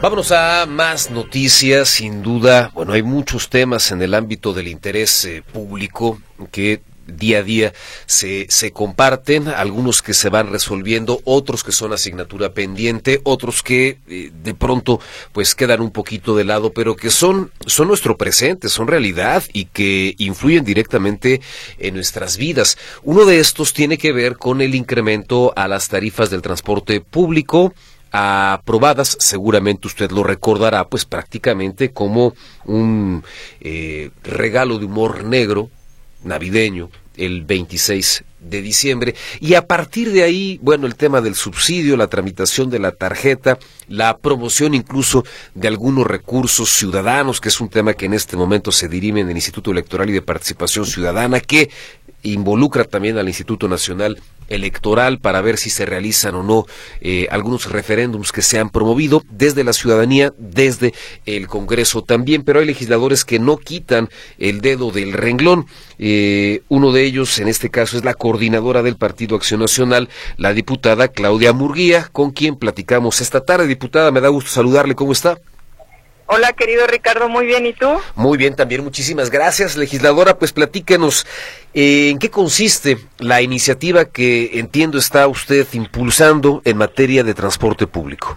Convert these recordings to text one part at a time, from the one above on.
Vámonos a más noticias, sin duda. Bueno, hay muchos temas en el ámbito del interés público que día a día se comparten, algunos que se van resolviendo, otros que son asignatura pendiente, otros que de pronto pues quedan un poquito de lado, pero que son nuestro presente, son realidad y que influyen directamente en nuestras vidas. Uno de estos tiene que ver con el incremento a las tarifas del transporte público, aprobadas, seguramente usted lo recordará, pues prácticamente como un regalo de humor negro navideño el 26 de diciembre, y a partir de ahí, bueno, el tema del subsidio, la tramitación de la tarjeta, la promoción incluso de algunos recursos ciudadanos, que es un tema que en este momento se dirime en el Instituto Electoral y de Participación Ciudadana, que involucra también al Instituto Nacional Electoral para ver si se realizan o no algunos referéndums que se han promovido desde la ciudadanía, desde el Congreso también, pero hay legisladores que no quitan el dedo del renglón. Uno de ellos, en este caso, es la coordinadora del Partido Acción Nacional, la diputada Claudia Murguía, con quien platicamos esta tarde. Diputada, me da gusto saludarle, ¿cómo está? Hola, querido Ricardo, muy bien, ¿y tú? Muy bien, también, muchísimas gracias. Legisladora, pues platíquenos, ¿en qué consiste la iniciativa que entiendo está usted impulsando en materia de transporte público?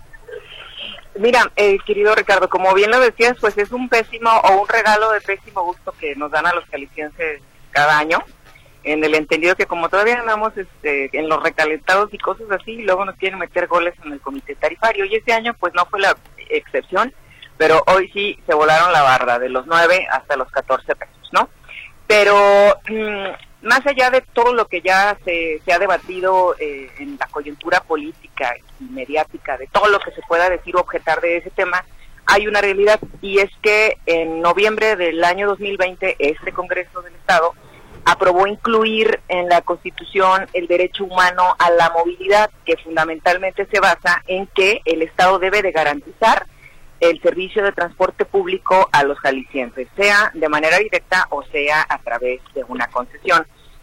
Mira, querido Ricardo, como bien lo decías, pues es un pésimo o un regalo de pésimo gusto que nos dan a los jaliscienses cada año, en el entendido que como todavía andamos en los recalentados y cosas así, luego nos quieren meter goles en el comité tarifario, y este año pues no fue la excepción, pero hoy sí se volaron la barra de los 9 hasta los 14 pesos, ¿no? Pero más allá de todo lo que ya se ha debatido en la coyuntura política y mediática, de todo lo que se pueda decir o objetar de ese tema, hay una realidad, y es que en noviembre del año 2020 este Congreso del Estado aprobó incluir en la Constitución el derecho humano a la movilidad, que fundamentalmente se basa en que el Estado debe de garantizar el servicio de transporte público a los jaliscienses, sea de manera directa o sea a través de una concesión.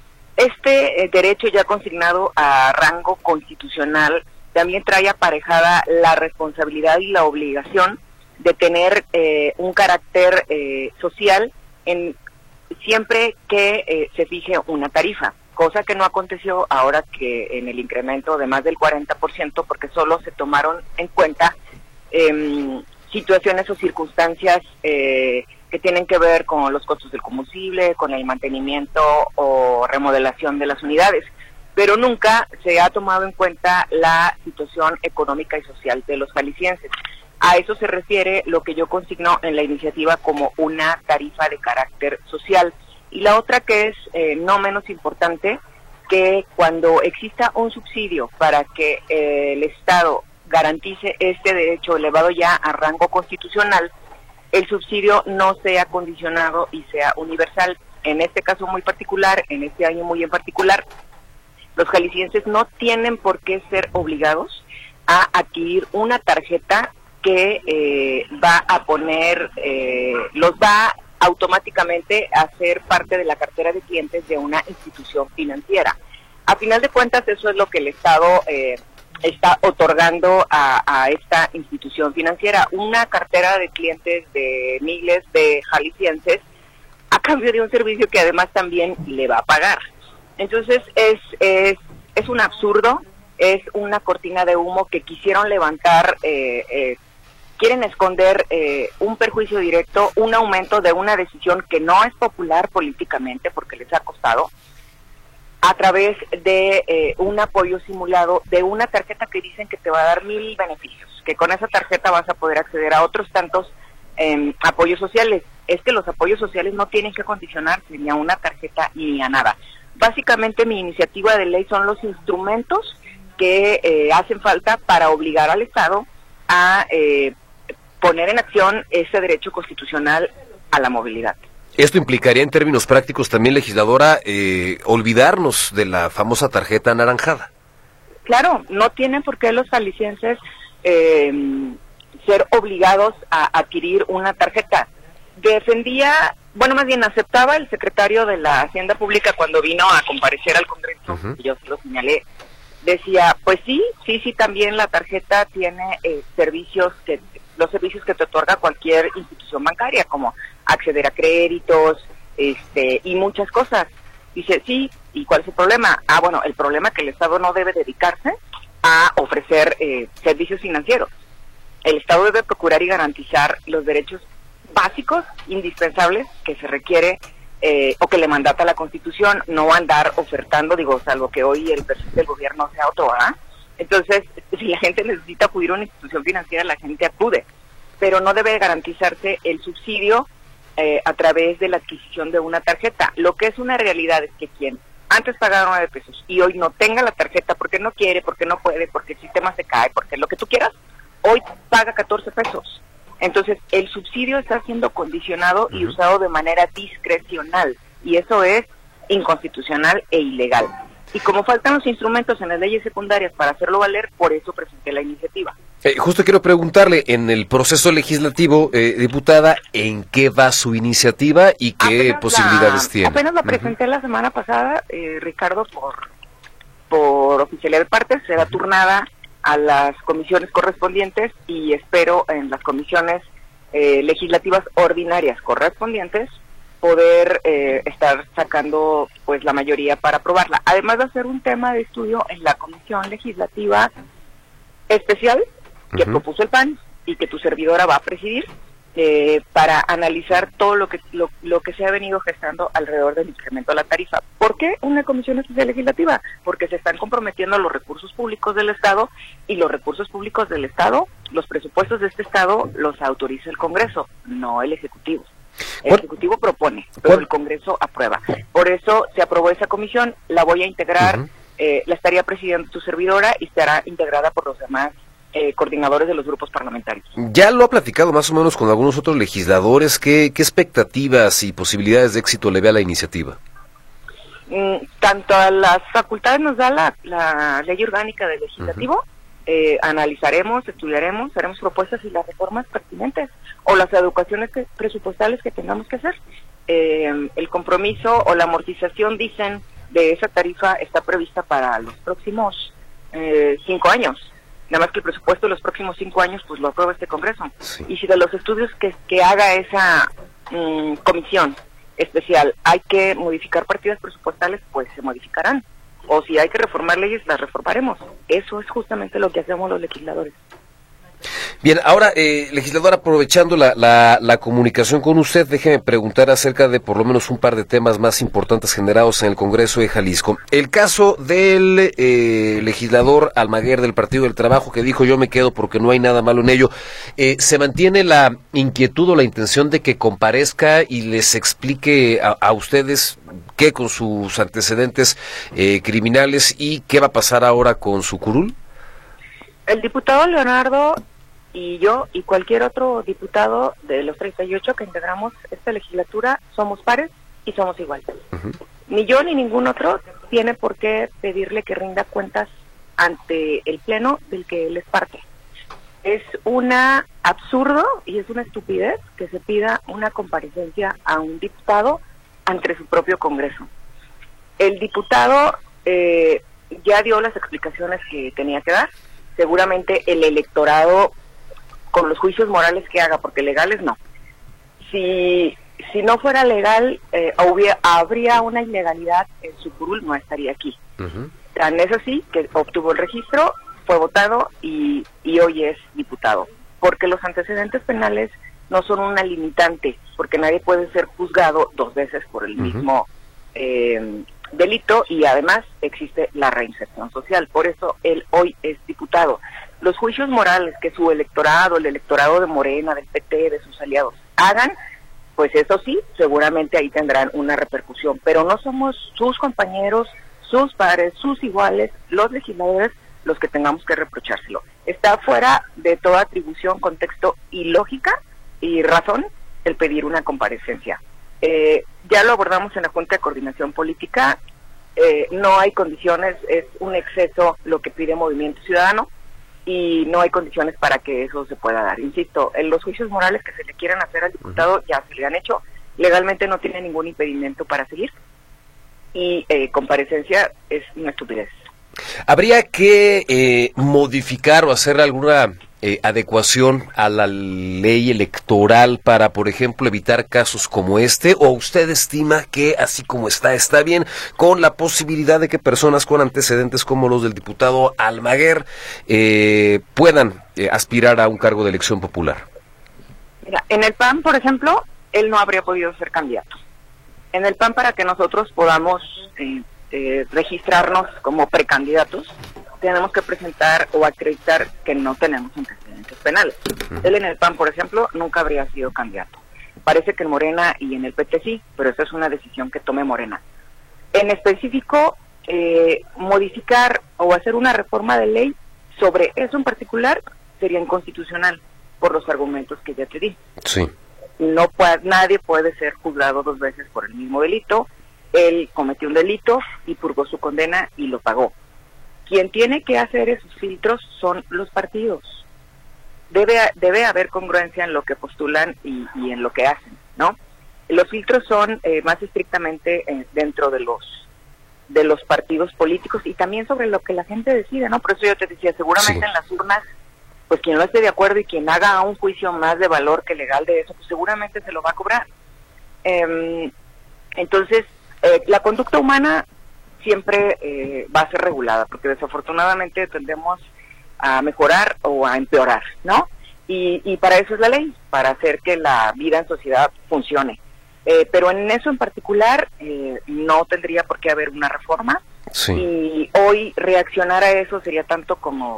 Este derecho ya consignado a rango constitucional también trae aparejada la responsabilidad y la obligación de tener un carácter social siempre que se fije una tarifa, cosa que no aconteció ahora que en el incremento de más del 40%, porque solo se tomaron en cuenta situaciones o circunstancias que tienen que ver con los costos del combustible, con el mantenimiento o remodelación de las unidades, pero nunca se ha tomado en cuenta la situación económica y social de los jaliscienses. A eso se refiere lo que yo consigno en la iniciativa como una tarifa de carácter social. Y la otra, que es no menos importante, que cuando exista un subsidio para que el Estado garantice este derecho elevado ya a rango constitucional, el subsidio no sea condicionado y sea universal. En este caso muy particular, en este año muy en particular, los jaliscienses no tienen por qué ser obligados a adquirir una tarjeta que va a poner, los va automáticamente a ser parte de la cartera de clientes de una institución financiera. A final de cuentas, eso es lo que el Estado está otorgando a esta institución financiera, una cartera de clientes de miles de jaliscienses a cambio de un servicio que además también le va a pagar. Entonces es un absurdo, es una cortina de humo que quisieron levantar, quieren esconder un perjuicio directo, un aumento de una decisión que no es popular políticamente porque les ha costado, a través de un apoyo simulado de una tarjeta que dicen que te va a dar 1,000 beneficios, que con esa tarjeta vas a poder acceder a otros tantos apoyos sociales. Es que los apoyos sociales no tienen que condicionarse ni a una tarjeta ni a nada. Básicamente mi iniciativa de ley son los instrumentos que hacen falta para obligar al Estado a poner en acción ese derecho constitucional a la movilidad. Esto implicaría en términos prácticos también, legisladora, olvidarnos de la famosa tarjeta anaranjada. Claro, no tienen por qué los jaliscienses ser obligados a adquirir una tarjeta. Defendía, bueno, más bien aceptaba el secretario de la Hacienda Pública cuando vino a comparecer al Congreso, yo lo señalé, decía, pues sí, también la tarjeta tiene servicios que los servicios que te otorga cualquier institución bancaria, como acceder a créditos, y muchas cosas. Dice, sí, ¿y cuál es el problema? Bueno, el problema es que el Estado no debe dedicarse a ofrecer servicios financieros. El Estado debe procurar y garantizar los derechos básicos, indispensables, que se requiere o que le mandata la Constitución, no andar ofertando, salvo que hoy el presidente del gobierno sea otro, ¿ah? Entonces, si la gente necesita acudir a una institución financiera, la gente acude, pero no debe garantizarse el subsidio a través de la adquisición de una tarjeta. Lo que es una realidad es que quien antes pagaba 9 pesos y hoy no tenga la tarjeta porque no quiere, porque no puede, porque el sistema se cae, porque lo que tú quieras, hoy paga 14 pesos. Entonces, el subsidio está siendo condicionado y usado de manera discrecional, y eso es inconstitucional e ilegal. Y como faltan los instrumentos en las leyes secundarias para hacerlo valer, por eso presenté la iniciativa. Justo quiero preguntarle, en el proceso legislativo, diputada, ¿en qué va su iniciativa y qué posibilidades tiene? Apenas la presenté la semana pasada, Ricardo, por oficialidad de partes, será turnada a las comisiones correspondientes y espero en las comisiones legislativas ordinarias correspondientes poder estar sacando pues la mayoría para aprobarla. Además de hacer un tema de estudio en la comisión legislativa especial que propuso el PAN y que tu servidora va a presidir, para analizar todo lo que se ha venido gestando alrededor del incremento de la tarifa. ¿Por qué una comisión especial legislativa? Porque se están comprometiendo los recursos públicos del Estado, y los recursos públicos del Estado, los presupuestos de este Estado los autoriza el Congreso, no el Ejecutivo. El Ejecutivo propone, pero el Congreso aprueba. Por eso se aprobó esa comisión, la voy a integrar, la estaría presidiendo tu servidora y estará integrada por los demás coordinadores de los grupos parlamentarios. Ya lo ha platicado más o menos con algunos otros legisladores. ¿Qué expectativas y posibilidades de éxito le ve a la iniciativa? Tanto a las facultades nos da la ley orgánica del legislativo, analizaremos, estudiaremos, haremos propuestas y las reformas pertinentes o las adecuaciones presupuestales que tengamos que hacer. El compromiso o la amortización, dicen, de esa tarifa está prevista para los próximos 5 años. Nada más que el presupuesto de los próximos 5 años pues lo aprueba este Congreso. Sí. Y si de los estudios que haga esa comisión especial hay que modificar partidas presupuestales, pues se modificarán. O si hay que reformar leyes, las reformaremos. Eso es justamente lo que hacemos los legisladores. Bien, ahora, legisladora, aprovechando la comunicación con usted, déjeme preguntar acerca de por lo menos un par de temas más importantes generados en el Congreso de Jalisco. El caso del legislador Almaguer del Partido del Trabajo, que dijo yo me quedo porque no hay nada malo en ello. ¿Se mantiene la inquietud o la intención de que comparezca y les explique a ustedes qué con sus antecedentes criminales y qué va a pasar ahora con su curul? El diputado Leonardo y yo y cualquier otro diputado de los 38 que integramos esta legislatura somos pares y somos iguales. Ni yo ni ningún otro tiene por qué pedirle que rinda cuentas ante el Pleno del que él es parte. Es una absurdo y es una estupidez que se pida una comparecencia a un diputado ante su propio Congreso. El diputado ya dio las explicaciones que tenía que dar. Seguramente el electorado, con los juicios morales que haga, porque legales no. Si no fuera legal, habría una ilegalidad en su curul, no estaría aquí. Tan es así que obtuvo el registro, fue votado y hoy es diputado. Porque los antecedentes penales no son una limitante, porque nadie puede ser juzgado 2 veces por el mismo delito, y además existe la reinserción social. Por eso él hoy es diputado. Los juicios morales que su electorado, el electorado de Morena, del PT, de sus aliados hagan, pues eso sí, seguramente ahí tendrán una repercusión, pero no somos sus compañeros, sus pares, sus iguales, los legisladores, los que tengamos que reprochárselo. Está fuera de toda atribución, contexto y lógica y razón el pedir una comparecencia. Ya lo abordamos en la Junta de Coordinación Política, no hay condiciones, es un exceso lo que pide Movimiento Ciudadano y no hay condiciones para que eso se pueda dar. Insisto, en los juicios morales que se le quieran hacer al diputado ya se le han hecho, legalmente no tiene ningún impedimento para seguir y comparecencia es una estupidez. ¿Habría que modificar o hacer alguna adecuación a la ley electoral para, por ejemplo, evitar casos como este? ¿O usted estima que así como está bien, con la posibilidad de que personas con antecedentes como los del diputado Almaguer puedan aspirar a un cargo de elección popular? Mira, en el PAN, por ejemplo, él no habría podido ser candidato. En el PAN, para que nosotros podamos registrarnos como precandidatos, tenemos que presentar o acreditar que no tenemos antecedentes penales. Él en el PAN, por ejemplo, nunca habría sido candidato. Parece que en Morena y en el PT sí, pero esa es una decisión que tome Morena. En específico, modificar o hacer una reforma de ley sobre eso en particular sería inconstitucional por los argumentos que ya te di. Sí. Nadie puede ser juzgado dos veces por el mismo delito. Él cometió un delito y purgó su condena y lo pagó. Quien tiene que hacer esos filtros son los partidos. Debe haber congruencia en lo que postulan y en lo que hacen, ¿no? Los filtros son más estrictamente dentro de los partidos políticos y también sobre lo que la gente decide, ¿no? Por eso yo te decía, seguramente sí. En las urnas, pues quien no esté de acuerdo y quien haga un juicio más de valor que legal de eso, pues seguramente se lo va a cobrar. Entonces, la conducta humana siempre va a ser regulada, porque desafortunadamente tendemos a mejorar o a empeorar, ¿no? Y para eso es la ley, para hacer que la vida en sociedad funcione. Pero en eso en particular no tendría por qué haber una reforma. Sí. Y hoy reaccionar a eso sería tanto como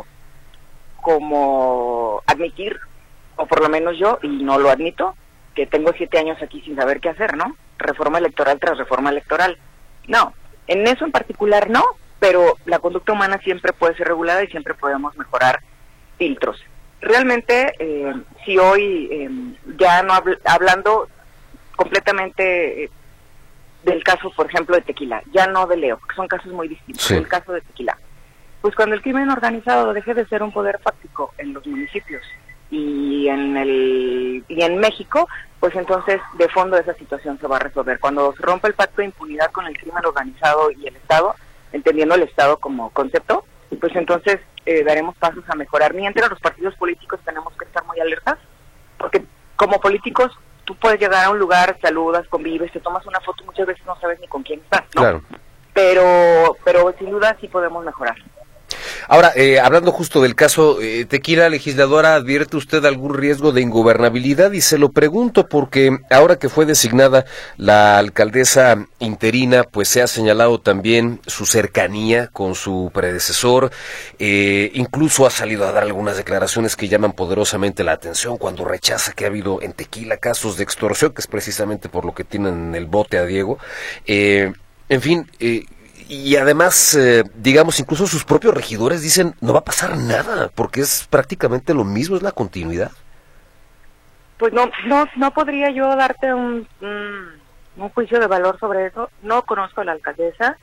admitir, o por lo menos yo, y no lo admito, que tengo 7 años aquí sin saber qué hacer, ¿no? Reforma electoral tras reforma electoral. No, en eso en particular no, pero la conducta humana siempre puede ser regulada y siempre podemos mejorar filtros. Realmente, si hoy, ya no hablando completamente del caso, por ejemplo, de Tequila, ya no de Leo, porque son casos muy distintos, sí. El caso de Tequila. Pues cuando el crimen organizado deje de ser un poder fáctico en los municipios y en México, pues entonces de fondo esa situación se va a resolver. Cuando se rompe el pacto de impunidad con el crimen organizado y el Estado, entendiendo el Estado como concepto, pues entonces daremos pasos a mejorar. Mientras los partidos políticos tenemos que estar muy alertas, porque como políticos tú puedes llegar a un lugar, saludas, convives, te tomas una foto, muchas veces no sabes ni con quién estás, ¿no? Claro. Pero sin duda sí podemos mejorar. Ahora, hablando justo del caso Tequila, legisladora, ¿advierte usted algún riesgo de ingobernabilidad? Y se lo pregunto porque ahora que fue designada la alcaldesa interina, pues se ha señalado también su cercanía con su predecesor, incluso ha salido a dar algunas declaraciones que llaman poderosamente la atención cuando rechaza que ha habido en Tequila casos de extorsión, que es precisamente por lo que tienen en el bote a Diego. En fin, y además, digamos, incluso sus propios regidores dicen no va a pasar nada, porque es prácticamente lo mismo, es la continuidad. Pues no podría yo darte un juicio de valor sobre eso. No conozco a la alcaldesa.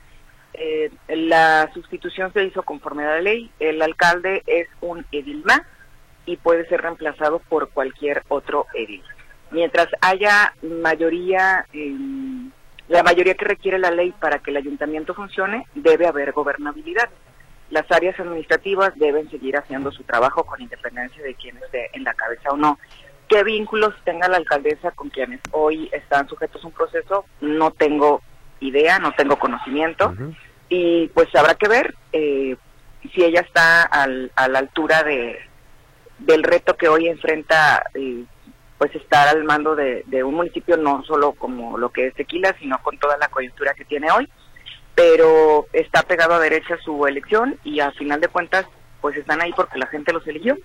La sustitución se hizo conforme a la ley. El alcalde es un edil más y puede ser reemplazado por cualquier otro edil. Mientras haya mayoría, la mayoría que requiere la ley para que el ayuntamiento funcione, debe haber gobernabilidad. Las áreas administrativas deben seguir haciendo su trabajo con independencia de quién esté en la cabeza o no. ¿Qué vínculos tenga la alcaldesa con quienes hoy están sujetos a un proceso? No tengo idea, no tengo conocimiento. Uh-huh. Y pues habrá que ver si ella está a la altura del reto que hoy enfrenta, pues estar al mando de un municipio, no solo como lo que es Tequila, sino con toda la coyuntura que tiene hoy, pero está pegado a derecha su elección y a final de cuentas pues están ahí porque la gente los eligió.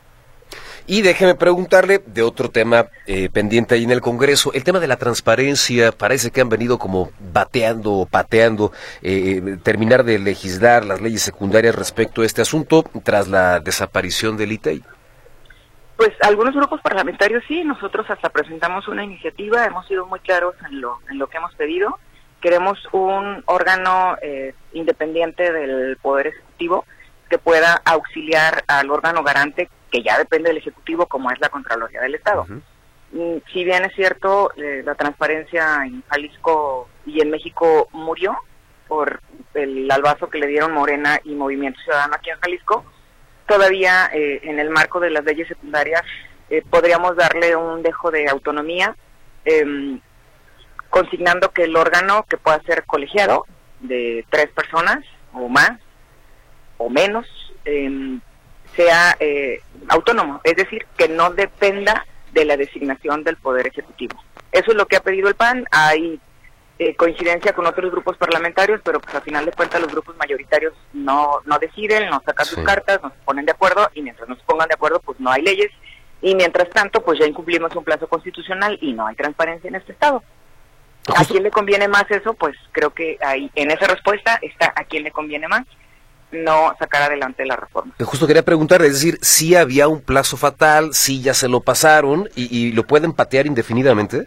Y déjeme preguntarle de otro tema pendiente ahí en el Congreso, el tema de la transparencia. Parece que han venido como pateando, terminar de legislar las leyes secundarias respecto a este asunto tras la desaparición del ITEI. Pues algunos grupos parlamentarios sí, nosotros hasta presentamos una iniciativa, hemos sido muy claros en lo que hemos pedido. Queremos un órgano independiente del Poder Ejecutivo que pueda auxiliar al órgano garante, que ya depende del Ejecutivo, como es la Contraloría del Estado. Uh-huh. Si bien es cierto, la transparencia en Jalisco y en México murió, por el albazo que le dieron Morena y Movimiento Ciudadano aquí en Jalisco, todavía en el marco de las leyes secundarias podríamos darle un dejo de autonomía, consignando que el órgano, que pueda ser colegiado de 3 personas o más o menos, sea autónomo, es decir, que no dependa de la designación del Poder Ejecutivo. Eso es lo que ha pedido el PAN. Hay coincidencia con otros grupos parlamentarios, pero pues a final de cuentas los grupos mayoritarios no deciden, no sacan sus cartas, no se ponen de acuerdo, y mientras no se pongan de acuerdo pues no hay leyes, y mientras tanto pues ya incumplimos un plazo constitucional y no hay transparencia en este estado. ¿A quién le conviene más eso? Pues creo que ahí en esa respuesta está a quién le conviene más no sacar adelante la reforma. Justo quería preguntar, es decir, si había un plazo fatal, si ya se lo pasaron y lo pueden patear indefinidamente.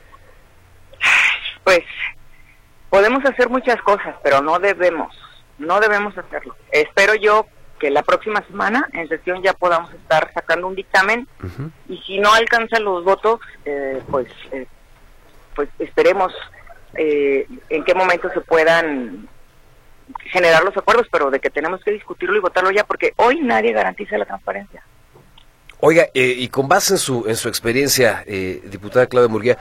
Pues podemos hacer muchas cosas, pero no debemos hacerlo. Espero yo que la próxima semana en sesión ya podamos estar sacando un dictamen, y si no alcanza los votos, pues esperemos en qué momento se puedan generar los acuerdos, pero de que tenemos que discutirlo y votarlo ya, porque hoy nadie garantiza la transparencia. Oiga, y con base en su experiencia, diputada Claudia Murguía,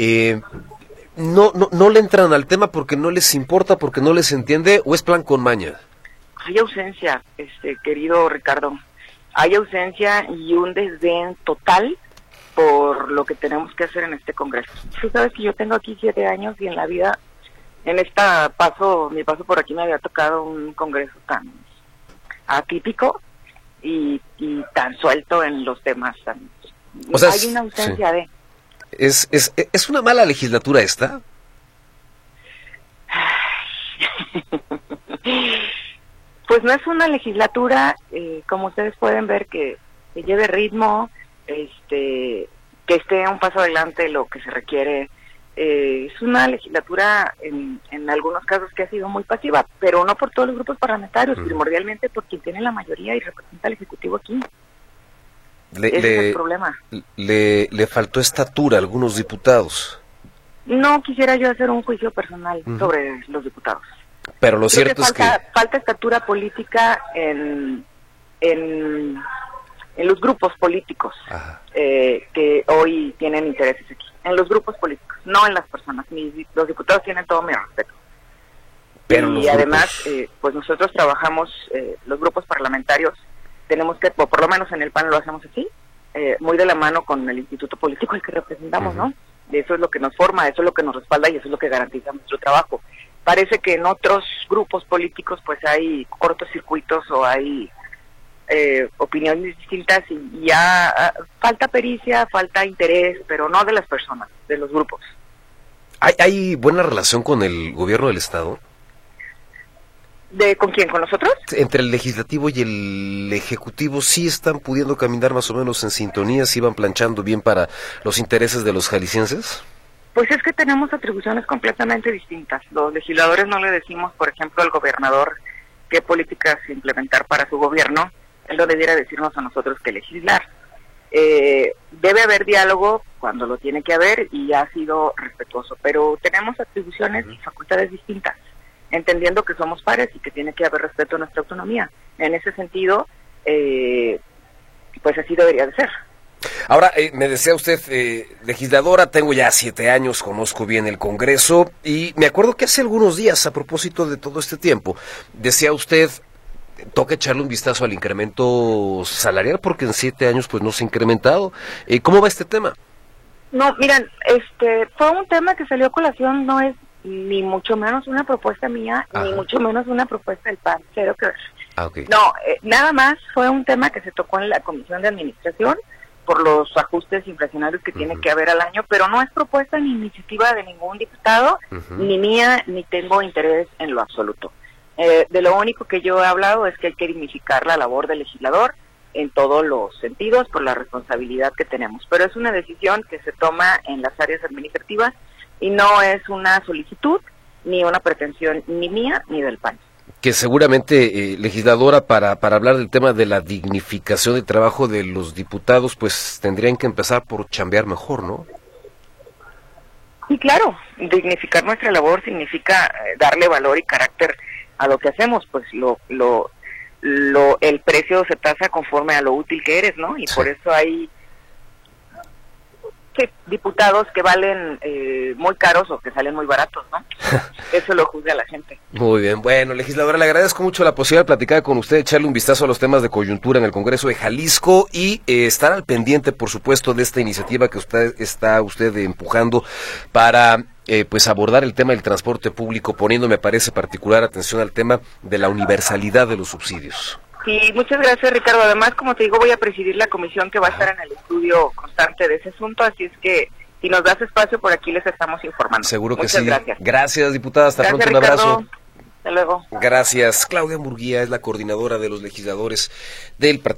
no le entran al tema porque no les importa, porque no les entiende, o es plan con maña. Hay ausencia, querido Ricardo, hay ausencia y un desdén total por lo que tenemos que hacer en este Congreso. Tú sabes que yo tengo aquí 7 años y en la vida, en mi paso por aquí me había tocado un Congreso tan atípico y tan suelto en los temas. O sea, hay una ausencia de... ¿Es una mala legislatura esta? Pues no es una legislatura, como ustedes pueden ver, que lleve ritmo, que esté un paso adelante de lo que se requiere. Es una legislatura en algunos casos que ha sido muy pasiva, pero no por todos los grupos parlamentarios, primordialmente por quien tiene la mayoría y representa al Ejecutivo aquí. Ese es el problema. Le faltó estatura a algunos diputados. No quisiera yo hacer un juicio personal sobre los diputados. Pero lo cierto es que falta estatura política en los grupos políticos que hoy tienen intereses aquí. En los grupos políticos, no en las personas. Los diputados tienen todo mi respeto. Pero y además, pues nosotros trabajamos, los grupos parlamentarios, tenemos que, o por lo menos en el PAN lo hacemos así, muy de la mano con el instituto político al que representamos, ¿no? Eso es lo que nos forma, eso es lo que nos respalda y eso es lo que garantiza nuestro trabajo. Parece que en otros grupos políticos pues hay cortocircuitos o hay opiniones distintas y ya falta pericia, falta interés, pero no de las personas, de los grupos. ¿Hay buena relación con el gobierno del Estado? ¿Con quién? ¿Con nosotros? Entre el legislativo y el ejecutivo, ¿sí están pudiendo caminar más o menos en sintonía? ¿Sí van planchando bien para los intereses de los jaliscienses? Pues es que tenemos atribuciones completamente distintas. Los legisladores no le decimos, por ejemplo, al gobernador qué políticas implementar para su gobierno. Él no debiera decirnos a nosotros qué legislar. Debe haber diálogo cuando lo tiene que haber y ha sido respetuoso, pero tenemos atribuciones y facultades distintas, entendiendo que somos pares y que tiene que haber respeto a nuestra autonomía. En ese sentido, pues así debería de ser. Ahora, me decía usted, legisladora, tengo ya 7 años, conozco bien el Congreso, y me acuerdo que hace algunos días, a propósito de todo este tiempo, decía usted, toca echarle un vistazo al incremento salarial, porque en 7 años pues no se ha incrementado. ¿Cómo va este tema? No, miren, fue un tema que salió a colación, no es ni mucho menos una propuesta mía, ni mucho menos una propuesta del PAN, cero que ver. Okay. No, nada más fue un tema que se tocó en la Comisión de Administración por los ajustes inflacionarios que tiene que haber al año, pero no es propuesta ni iniciativa de ningún diputado, ni mía, ni tengo interés en lo absoluto. De lo único que yo he hablado es que hay que dignificar la labor del legislador en todos los sentidos por la responsabilidad que tenemos, pero es una decisión que se toma en las áreas administrativas y no es una solicitud ni una pretensión ni mía ni del PAN. Que seguramente, legisladora, para hablar del tema de la dignificación del trabajo de los diputados, pues tendrían que empezar por chambear mejor, ¿no? Sí, claro, dignificar nuestra labor significa darle valor y carácter a lo que hacemos, pues el precio se tasa conforme a lo útil que eres, ¿no? Y por eso hay diputados que valen muy caros o que salen muy baratos, ¿no? Eso lo juzga la gente. Muy bien, bueno, legisladora, le agradezco mucho la posibilidad de platicar con usted, echarle un vistazo a los temas de coyuntura en el Congreso de Jalisco y estar al pendiente, por supuesto, de esta iniciativa que usted está empujando para pues abordar el tema del transporte público, poniendo, me parece, particular atención al tema de la universalidad de los subsidios. Sí, muchas gracias, Ricardo. Además, como te digo, voy a presidir la comisión que va a estar en el estudio constante de ese asunto, así es que si nos das espacio, por aquí les estamos informando. Seguro que muchas sí. Gracias. Gracias, diputada. Hasta gracias, pronto. Un Ricardo. abrazo. Hasta luego. Gracias. Claudia Murguía es la coordinadora de los legisladores del Partido